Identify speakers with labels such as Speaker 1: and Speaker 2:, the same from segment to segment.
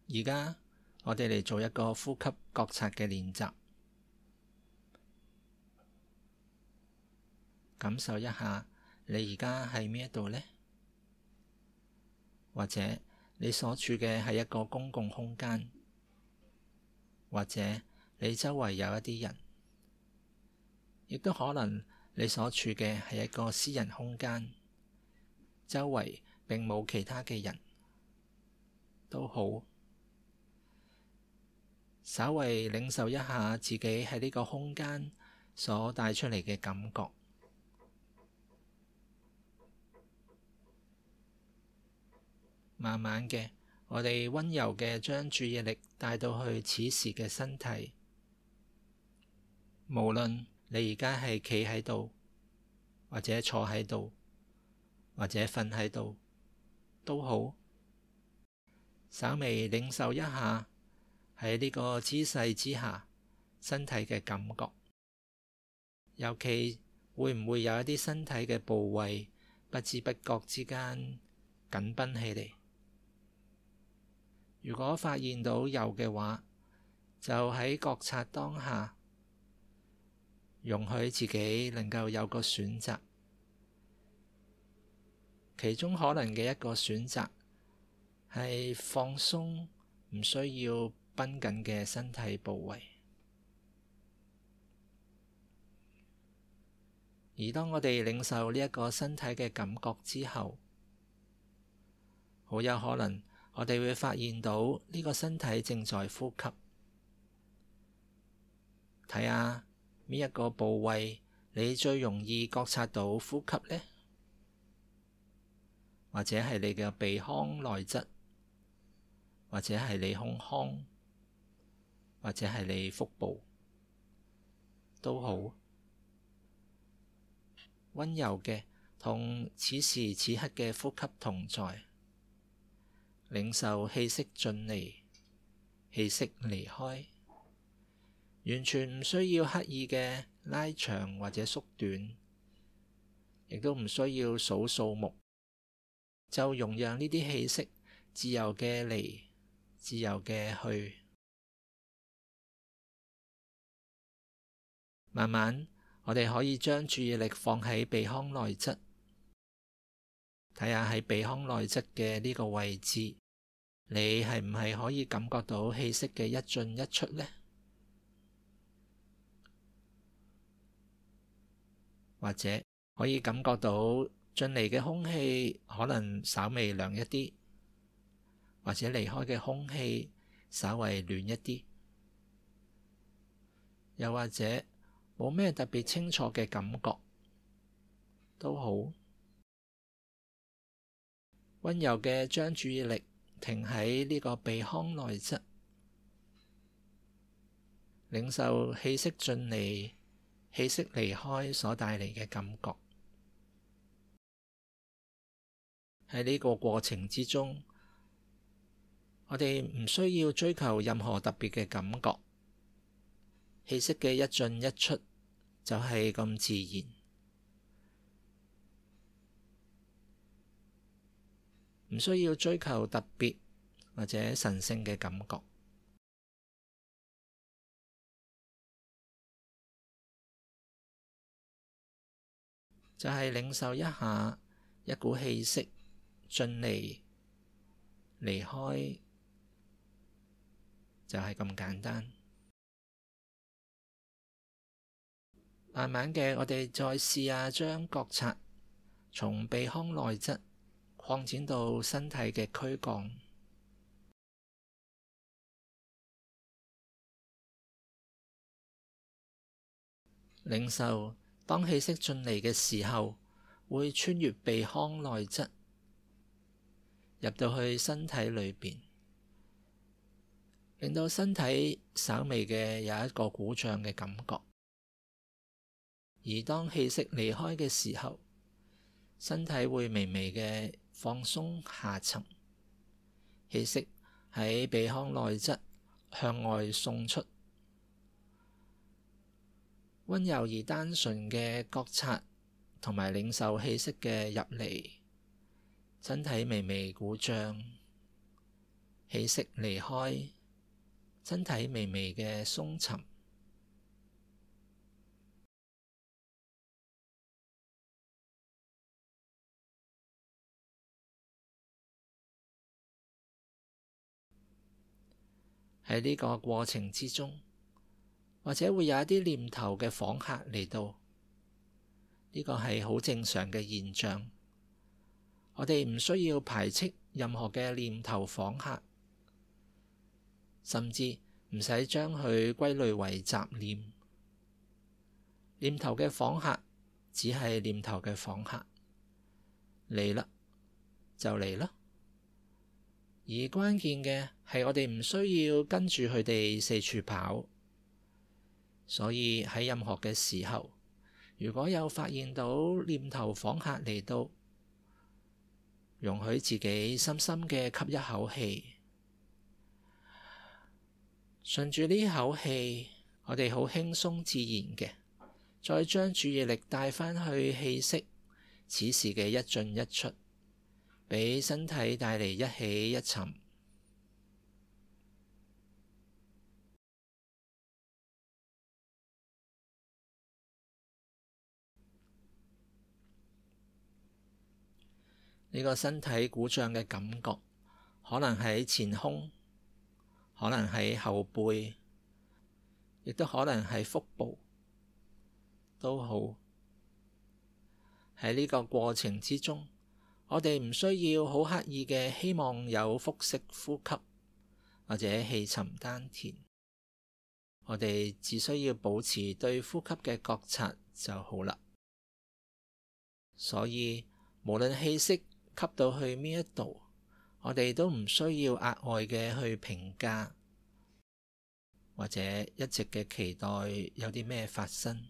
Speaker 1: 而家我哋嚟做一個呼吸覺察嘅練習，感受一下你而家喺邊一度呢？或者你所處嘅係一個公共空間，或者你周圍有一啲人，亦都可能你所處嘅係一個私人空間，周圍並冇其他嘅人，都好。稍微領受一下自己喺呢個空間所帶出嚟嘅感覺。慢慢嘅，我哋溫柔嘅將注意力帶到去此時嘅身體。無論你而家係企喺度，或者坐喺度，或者瞓喺度，都好。稍微領受一下喺呢個姿勢之下身體嘅感覺。尤其會唔會有一啲身體嘅部位不知不覺之間緊繃起嚟？如果發現到有嘅話，就喺覺察當下，容許自己能夠有個選擇。其中可能嘅一個選擇係放鬆，唔需要繃緊嘅身體部位。而當我哋領受呢一個身體嘅感覺之後，好有可能我哋會發現到呢個身體正在呼吸。睇下邊一個部位你最容易覺察到呼吸呢？或者係你嘅鼻腔內側，或者係你胸腔，或者係你腹部，都好。溫柔嘅同此時此刻嘅呼吸同在，領受氣息進嚟，氣息離開，完全唔需要刻意嘅拉長或者縮短，亦都唔需要數數目，就容讓呢啲氣息自由嘅嚟，自由嘅去。慢慢我哋可以將注意力放喺鼻腔內側，睇下喺鼻腔內側嘅呢個位置，你係唔係可以感覺到氣息嘅一進一出呢？或者可以感覺到進嚟嘅空氣可能稍微涼一啲，或者離開嘅空氣稍微暖一啲，又或者冇咩特別清楚嘅感覺，都好。溫柔嘅將注意力停喺呢個鼻腔內側，領受氣息進嚟，氣息離開所帶嚟嘅感覺。喺呢個過程之中，我哋唔需要追求任何特別嘅感覺，氣息嘅一進一出就係咁自然，唔需要追求特別或者神聖嘅感覺。就係領受一下一股氣息進嚟離開，就係咁簡單。慢慢嘅，我哋再試下將覺察從鼻腔內側擴展到身體嘅軀幹，領受當氣息進嚟嘅時候，會穿越鼻腔內側入到去身體裏邊，令到身體稍微嘅有一個鼓脹嘅感覺。而當氣息離開嘅時候，身體會微微嘅放鬆下沉，氣息喺鼻腔內側向外送出。溫柔而單純嘅覺察同埋領受氣息嘅入嚟，身體微微鼓脹， 氣息離開，身體微微嘅鬆沉。喺呢個過程之中，或者會有一啲念頭嘅訪客嚟到，呢個係好正常嘅現象。我哋唔需要排斥任何嘅念頭訪客，甚至唔使將佢歸類為雜念。念頭嘅訪客只係念頭嘅訪客，嚟啦就嚟啦。而關鍵嘅係我哋唔需要跟住佢哋四處跑，所以喺任何嘅時候，如果有發現到念頭訪客嚟到，容許自己深深嘅吸一口氣，順住呢口氣，我哋好輕鬆自然嘅，再將注意力帶返去氣息此時嘅一進一出，俾身體帶嚟一起一沉。呢個身體鼓脹嘅感覺，可能喺前胸，可能喺後背，亦都可能喺腹部，都好。喺呢個過程之中，我哋唔需要好刻意嘅希望有腹式呼吸或者氣沉丹田，我哋只需要保持對呼吸嘅覺察就好啦。所以無論氣息吸到去邊一度，我哋都唔需要額外嘅去評價，或者一直嘅期待有啲咩發生。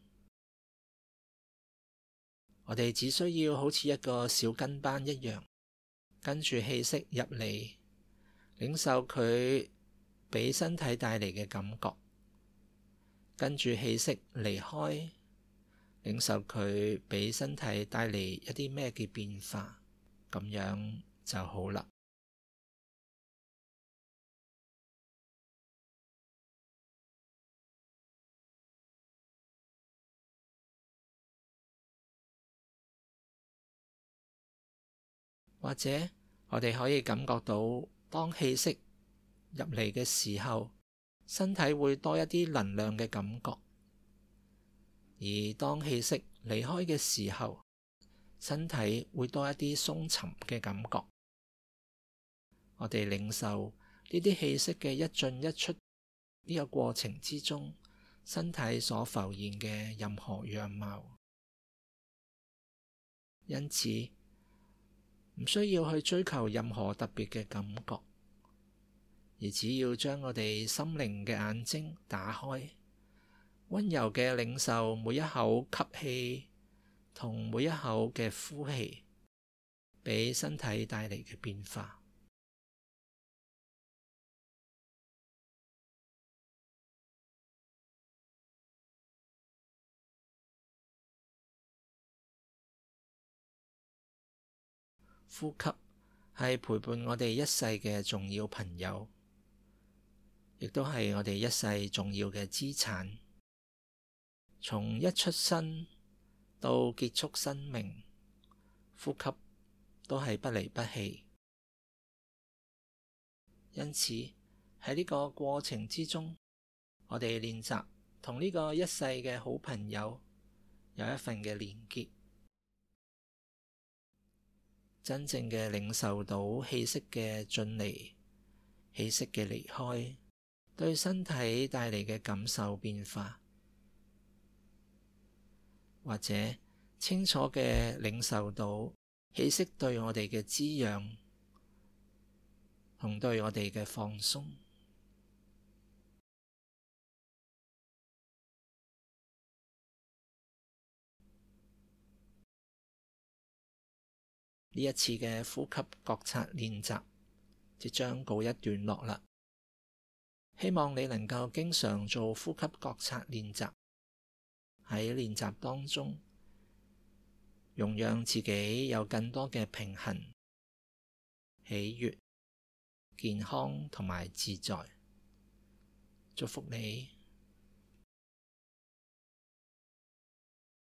Speaker 1: 我哋只需要好似一個小跟班一樣，跟住氣息入嚟，領受佢俾身體帶嚟嘅感覺；跟住氣息離開，領受佢俾身體帶嚟一啲咩嘅變化，咁樣就好啦。或者我哋可以感覺到，當氣息入嚟嘅時候，身體會多一啲能量嘅感覺；而當氣息離開嘅時候，身體會多一啲鬆沉嘅感覺。我哋領受呢啲氣息嘅一進一出呢個過程之中，身體所浮現嘅任何樣貌。因此，唔需要去追求任何特別嘅感覺，而只要將我哋心靈嘅眼睛打開，溫柔嘅領受每一口吸氣同每一口嘅呼氣，俾身體帶嚟嘅變化。呼吸係陪伴我哋一世嘅重要朋友，亦都係我哋一世重要嘅資產。從一出生到結束生命，呼吸都係不離不棄。因此喺呢個過程之中，我哋練習同呢個一世嘅好朋友有一份嘅連結，真正嘅領受到氣息嘅進嚟，氣息嘅離開，對身體帶嚟嘅感受變化，或者清楚嘅領受到氣息對我哋嘅滋養同對我哋嘅放鬆。呢一次嘅呼吸覺察練習即將告一段落啦。希望你能夠經常做呼吸覺察練習，喺練習當中，容讓自己有更多嘅平衡、喜悅健康同埋自在。祝福你。